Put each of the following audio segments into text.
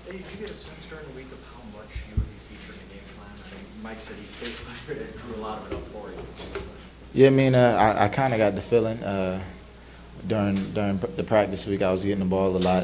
Hey, did you get a sense during the week of how much you would be featured in the game plan? I mean, Mike said he basically drew a lot of it up for you. Yeah, I mean, I kind of got the feeling during the practice week I was getting the ball a lot,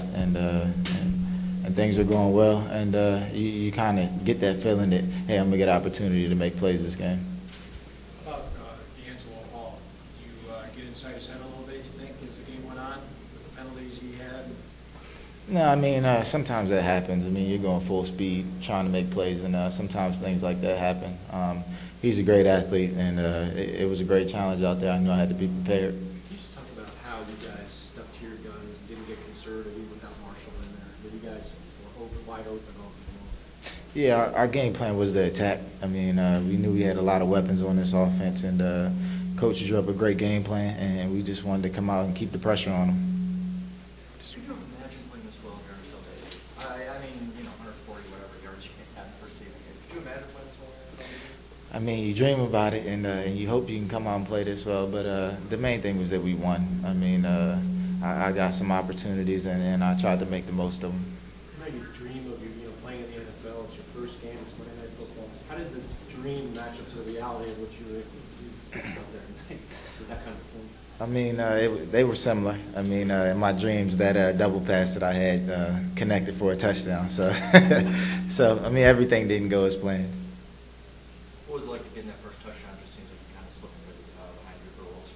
and things are going well, and you kind of get that feeling that, hey, I'm gonna get an opportunity to make plays this game. About D'Angelo Hall, you get inside his head a little bit, you think, as the game went on, with the penalties he had? No, I mean, sometimes that happens. I mean, you're going full speed trying to make plays, and sometimes things like that happen. He's a great athlete, and it was a great challenge out there. I knew I had to be prepared. Can you just talk about how you guys stuck to your guns and didn't get conservative even without Marshall in there? That you guys were wide open all game. Yeah, our game plan was to attack. I mean, we knew we had a lot of weapons on this offense, and coach drew up a great game plan, and we just wanted to come out and keep the pressure on them. Could you imagine playing this well here until David? I mean, 140 whatever yards you had receiving it. Could you imagine playing this well here until David? I mean, you dream about it, and you hope you can come out and play this well. But the main thing was that we won. I mean, I got some opportunities, and I tried to make the most of them. How you dream of playing in the NFL? It's your first game. It's Monday Night Football. How did the dream match up to the reality of what you were able to do out there with that kind of form? I mean, they were similar. I mean, in my dreams, that double pass that I had connected for a touchdown. So, I mean, everything didn't go as planned. What was it like to get in that first touchdown? It just seems like you kind of slipped behind your goals.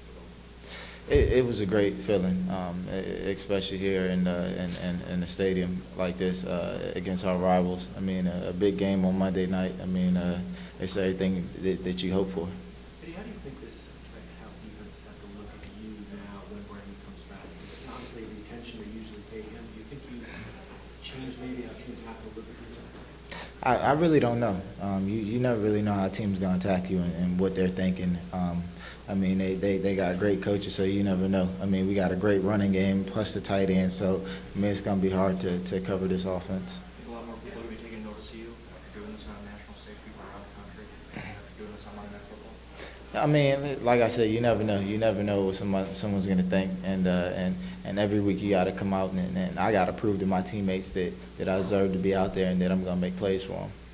It was a great feeling, especially here in the stadium like this against our rivals. I mean, a big game on Monday night. I mean, it's everything that you hope for. Eddie, how do you think this affects how defenses have to look at you now when Brandon comes back? Because obviously the attention they usually pay him. Do you think you change maybe how teams have to look at you? I really don't know. You never really know how a team's going to attack you and what they're thinking. I mean, they got great coaches, so you never know. I mean, we got a great running game plus the tight end, so I mean, it's going to be hard to cover this offense. I think a lot more people are going to be taking notice of you after doing this on a national stage, people around the country, after doing this on Monday Night Football. I mean, like I said, you never know. You never know what someone's going to think, and every week you got to come out and I got to prove to my teammates that I deserve to be out there and that I'm going to make plays for them.